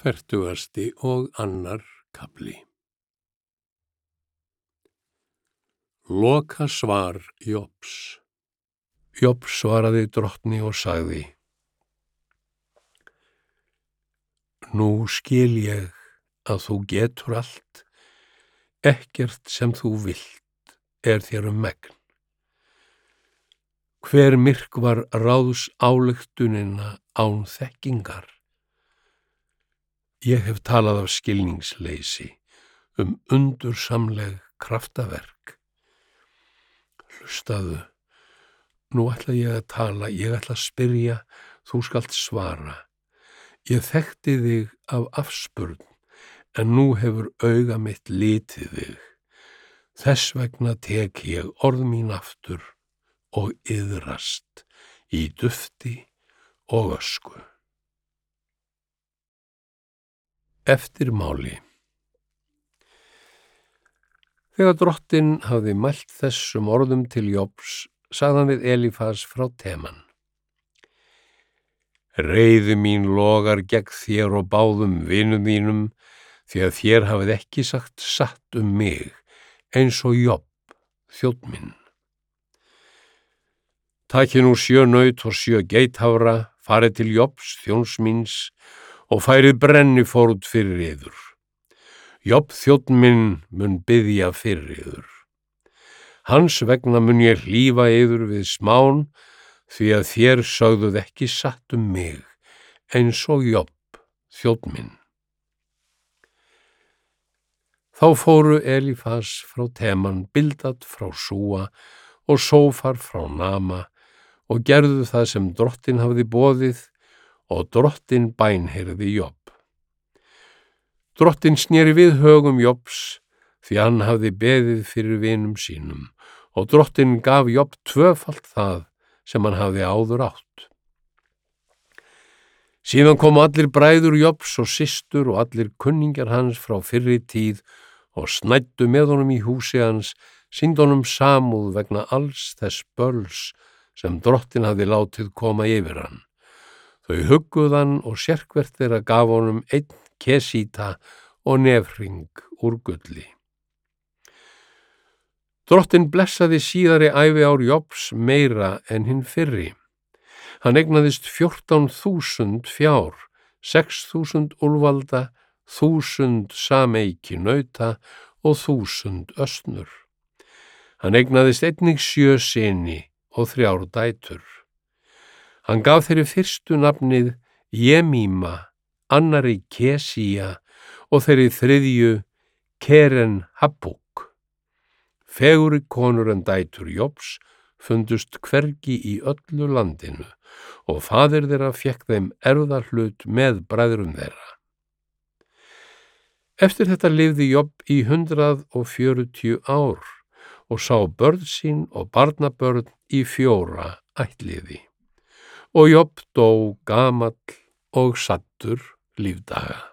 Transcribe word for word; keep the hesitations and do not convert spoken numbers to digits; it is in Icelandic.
Fertugasti og annar kafli. Loka svar Jobs. Job svaraði drottni og sagði: Nú skil ég að þú getur allt, ekkert sem þú vilt er þér um megn. Hver myrkvar ráðs ályktunina án þekkingar? Ég hef talað af skilningsleysi, um undursamleg kraftaverk. Hlustaðu, nú ætla ég að tala, ég ætla að spyrja, þú skalt svara. Ég þekkti þig af afspurn, en nú hefur auga mitt litið þig. Þess vegna tek ég orð mín aftur og iðrast í dufti og ösku. Eftirmáli. Þegar drottinn hafði mælt þessum orðum til Jobs, sagði hann við Elífas frá Teman: Reiði mín logar gegn þér og báðum vinum þínum, því að þér hafið ekki sagt satt um mig, eins og Job, þjónn minn. Takið nú sjö naut og sjö geithafra, farið til Jobs, þjóns míns, og færið brennifórn fyrir yður. Job, þjónn minn, mun biðja fyrir yður. Hans vegna mun ég hlífa yður við smán, því að þér sögðuð ekki satt um mig, eins og Job, þjónn minn. Þá fóru Elífas frá Teman, Bildad frá Súa og Sófar frá Nama og gerðu það sem drottinn hafði boðið, og drottinn bænheyrði Job. Drottinn sneri við högum Jobs, því hann hafði beðið fyrir vinum sínum, og drottinn gaf Job tvöfalt það sem hann hafði áður átt. Síðan komu allir bræður Jobs og systur og allir kunningjar hans frá fyrri tíð og snæddu með honum í húsi hans, sýndu honum samúð vegna alls þess böls sem drottinn hafði látið koma yfir hann. Þau hugguðu hann og sérhvert þeirra gaf honum einn kesíta og nefhring úr gulli. Drottinn blessaði síðari æviár Jobs meira en hinn fyrri. Hann eignaðist fjórtán þúsund fjár, sex þúsund úlfalda, þúsund sameiki nauta og þúsund ösnur. Hann eignaðist einnig sjö syni og þrjár dætur. Hann gaf þeirri fyrstu nafnið Jemíma, annarri Kesía og þeirri þriðju Keren Habbuk. Fegurri konur en dætur Jobs fundust hvergi í öllu landinu og faðir þeirra fékk þeim erfðahlut með bræðrum þeirra. Eftir þetta lifði Job í hundrað og fjörutíu ár og sá börn sín og barnabörn í fjóra ættliði. Og Job dó gamall og saddur lífdaga.